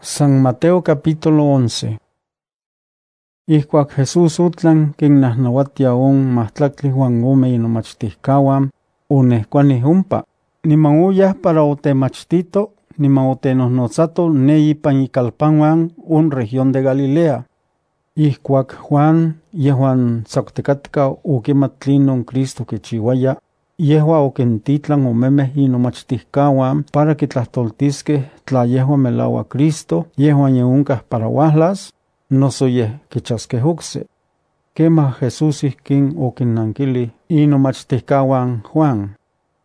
San Mateo capítulo 11. Ihcuac Jesús utlan quinnahnahuatia mahtlactli huan ome inomachtihcahuan, onehcuanih ompa, niman oyah para otemachtito, niman otenohnotzato ne ipan icalpanuan región de Galilea. Ihcuac Juan yehuan tzactecatka oquimat tlinon Cristo quichiuaya, yehua oquintitlan omemeh inomachtihcahuan para quitlahtoltisqueh tla yehua melaua Cristo, yehuan ye oncah para uahlas, noso yeh quichasqueh ocse. Quemah Jesús ihquin oquinnankilih inomachtihcahuan Juan: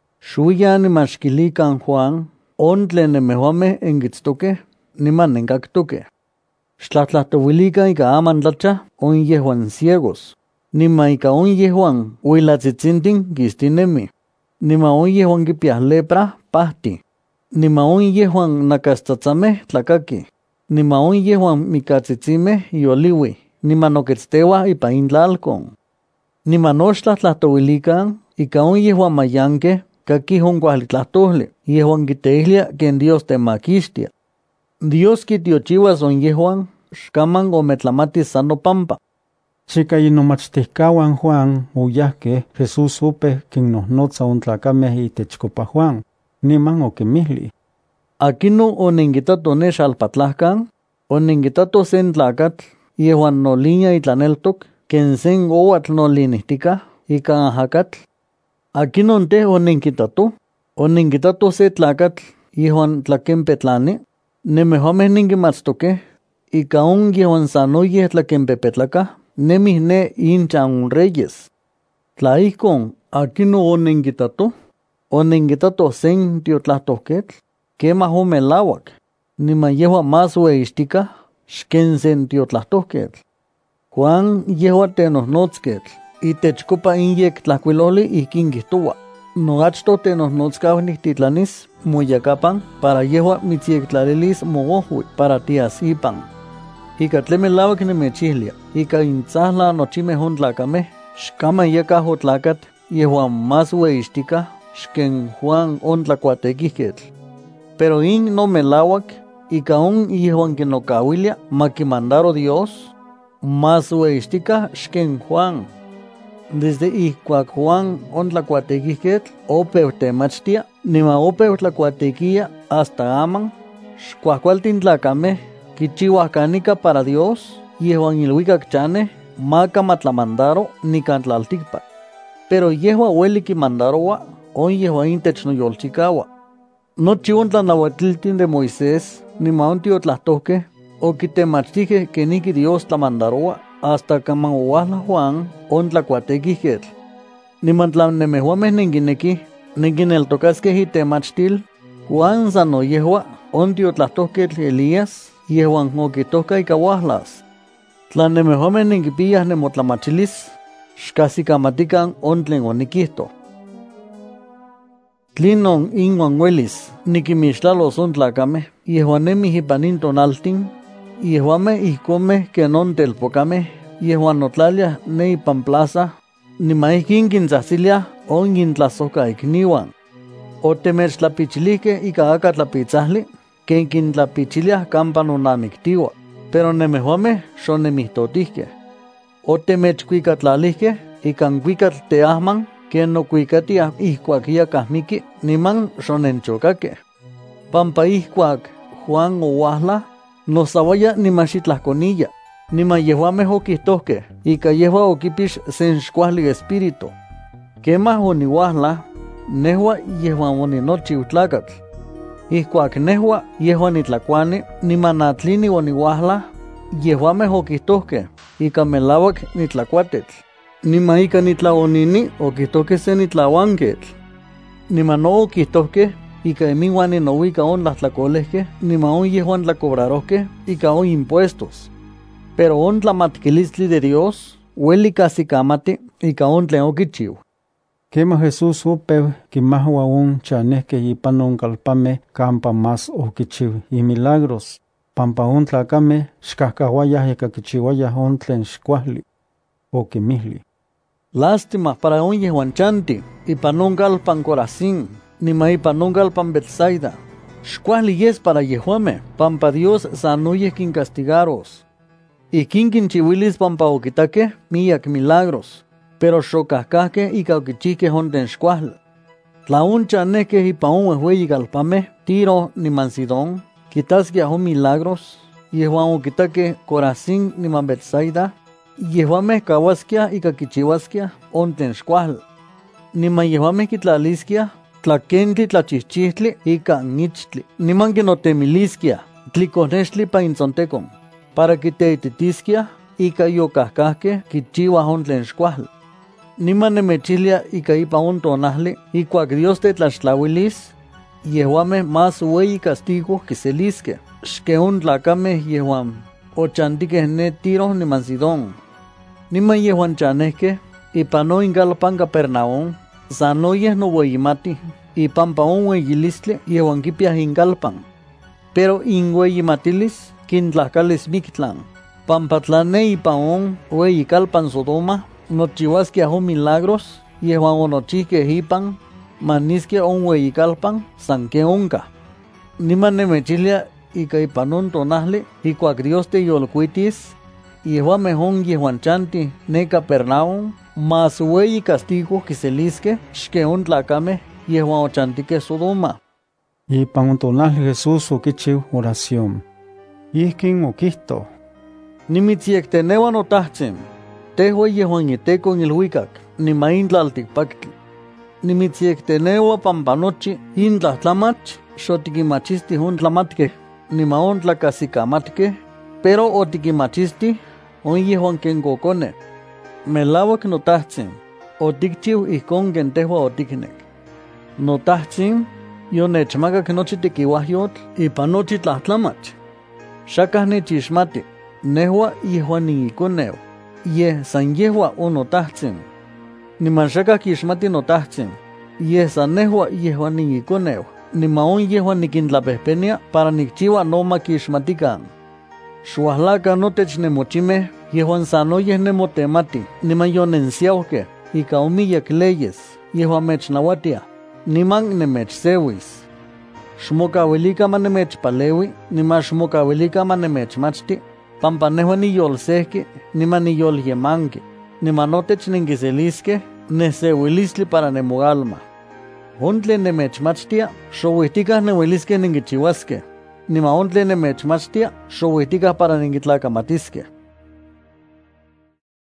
Xuyan nimachquilican Juan, tlen nemehuameh enquitztoqueh, niman nencactoqueh. Xtlahtlahtouilican ica amantlachah yehuan ciegos, niman ica yehuan huilatzitzintih quistinemi, niman yehuan quipiah lepra pahtih, niman yehuan nacastatzameh tlacaqui, niman yehuan micatzitzimeh yoliuih, niman oquetzteuah ipan intlalcon. Niman xtlahtlahtouilican ica yehuan mayanqueh caquih cuali tlahtoli, yehuan quiteihlia quen Dios temaquixtia. Dios quitiochiuas yehuan xcaman ometlamatis san nopampa. Chica inomachtihcahuan Juan oyahqueh Jesús opeh quinnohnotza tlacameh itechcopa Juan, niman oquimihli: ¿Aquino onenquitato ne xalpatlahcan? Onenquitato sen tlacatl yehuan nolinia itlaneltoc quen sen ouatl nolinihticah ica ajacatl? ¿Aquinon teh onenquitato? Onenquitato se tlacatl yehuan tlaquempetlani? Nemehuameh nenquimatstoqueh ica yehuan sanoyeh tlaquempepetlacah nemih ne inchan reyes. Tla ihcon, ¿aquino onenquitato? Onenquitato sen tiotlahtohquetl, quemah melauac, niman yehua más ueixticah xquen sen tiotlahtohquetl. Juan yehua tenohnotzquetl, itechcopa inyec tlahcuiloli ihquin quihtoua: noachto tenohnotzcau nihtitlanis moyacapan para yehua mitzyectlalilis moohui para tias ipan. Ica tlen melauac nemechihlia, ica intzahla nochimeh tlacameh xcaman yacah otlacat yehuan más ueixticah xquen Juan tlacuatequihquetl. Pero no melauac ica yehuan quinocauilia maquimandaro Dios, más ueixticah xquen Juan. Desde ihcuac Juan tlacuatequihquetl opeu temachtia, niman opeu tlacuatequia hasta aman, xcuahcualtin tlacameh quichiuah canica para Dios yehuan ilhuicac chaneh maca matlamandaro nican tlalticpac. Pero yehua ueli quimandaroua yehuan intech noyolchicaua. Nochi tlanauatiltin de Moisés niman tiotlahtohqueh oquitemachtihqueh queniqui Dios tlamandaroua hasta caman ouahla Juan tlacuatequihquetl. Niman tla nemehuameh nenquinequih nenquineltocasqueh itemachtil, Juan sano yehua tiotlahtohquetl Elías yehuan oquitohca ica uahlas. Tla nemehuameh nenquipiyah nemotlamachilis, xcahsicamatican tlen oniquihto. Tlinon inuan uelis niquimixtlalos tlacameh yehuan nemih ipan tonaltin, yehuameh ihcomeh quen telpocameh yehuan notlaliah ne ipan plaza, niman ihquin quintzahtziliah intlasohcaicniuan. Otemechtlapichilihqueh ica aca tlapitzahli, quen quintlapichiliah campa nonamictiua, pero nemehuameh xonemihtohtihqueh. Otemechcuicatlalihqueh ica cuicatl teahman quen nocuicatiah ihcuac yacah miqui, niman xonenchocaqueh. Pampa ihcuac Juan ouahla, nosauaya niman xitlahconiya, niman yehuameh oquihtohqueh ica yehua oquipix sen xcuali espíritu. Quemah oniuahla, nehua yehuan oninochiu tlacatl. Ihcuac nehua yehuan nitlacuani, niman atlini oniuahla, yehuameh oquihtohqueh ica melauac nitlacuatetl, niman ica nitlaonini oquihtohqueh se nitlahuanquetl. Niman oquihtohqueh ica inminuan ninouica tlahtlacolehqueh, niman yehuan tlacobrarohqueh ica impuestos. Pero tlamatquilistli de Dios ueli cahsicamati ica tlen oquichiu. Quemah Jesús opeu quimahua chanehqueh ipan calpameh campa más oquichiu milagros, pampa tlacameh xcahcahuayah ica quichiuayah tlen xcuahli. Oquimihli: lástima para yehuan chanti ipan calpan Corazín, niman ipan calpan Betsaida. Xcuali yes para yehuame, pampa Dios sanoyeh kin castigaros. Y quinchihuilis pampa oquitaque miyak milagros, pero xocahcahque y cauquichique honten xcual. Tlauncha neque y paun huehueyi galpame, Tiro ni Sidón, quitasquia hon milagros, yehuan oquitaque Corazín ni Betsaida, yehuame cahuasquia y caquichihuasquia honten xcual. Niman yehuame quitlalisquia, tlaquentli tlachichistli y cangichtli, niman quinotemilisquia, tliconextli pa inzontecon, para quiteititisquia y cayocahcahque quichiua honten xcual. Niman nemechilia y caipa un tonahli, y cuac Dios te tlaxtlahuilis, yehuame más hueyi castigo que selisque, xque un tlacame yehuam, ochantique ne Tiro ni Sidón. Niman yehuan chanesque, y pano ingalpan Capernaum, sanoyes no hueyimati, y pampa un hueyilistli yehuan quipias ingalpan. Pero inhueyimatilis, quintlacalis mictlan, pampa tlane y paon hueyicalpan Sodoma, nochihuasquia hon milagros, yehuan onochihque hipan, manisque on hueyicalpan, sanque onca. Niman nemechilia y caipanon tonahli, y cuac Dios te yolcuitis, yehuan mejón yehuan chanti ne Capernaum, mas hueyi castigo que selisque, xque un tlacame, yehuan ochantique Sodoma. Y pan tonahli Jesús oquichiu oración. Ihkin oquihto. Nimitziectenehuan otahtzin, tehua yehuan iteco en ilhuicac, nimaintlalticpactli. Nimitziecteneua pampanochi intlahtlamach, xotiquimachisti on tlamatque, nimaon tlacasicamatque, pero otiquimachisti on yehuan quencocone. Melauac notahtzin, oticchiu ihcon quen tehua oticnec. Notahtzin, yonechmacac nochi tequiuahyotl ipan nochi tlahtlamach. Xacah nechixmati, nehua yehuan niiconeu, yeh san yehua o notahtzin. Niman xacah quixmati notahtzin, yeh san nehua yehuan niiconeu, nimaon yehuan niquintlapehpenia para nicchiua noma quixmatican. Xuahlaca notech nemochimeh, yehuan sanoyeh nemotemati, niman yonensiauhque, ica omiyac leyes, yehuan mechnauatia, niman nemechseuis. Xmocauilica manemechpaleui, niman xmocauilica manemechmachti, pampa nehua niyolsehqui, niman niyolyemanqui, niman notech nenquiselisque, neseuilistli para nemoalma. Ontle nemechmachtia, xouihticah neuilisque nenquichihuasque, niman ontle nemechmachtia, xouihticah para nenquitlacamatisque.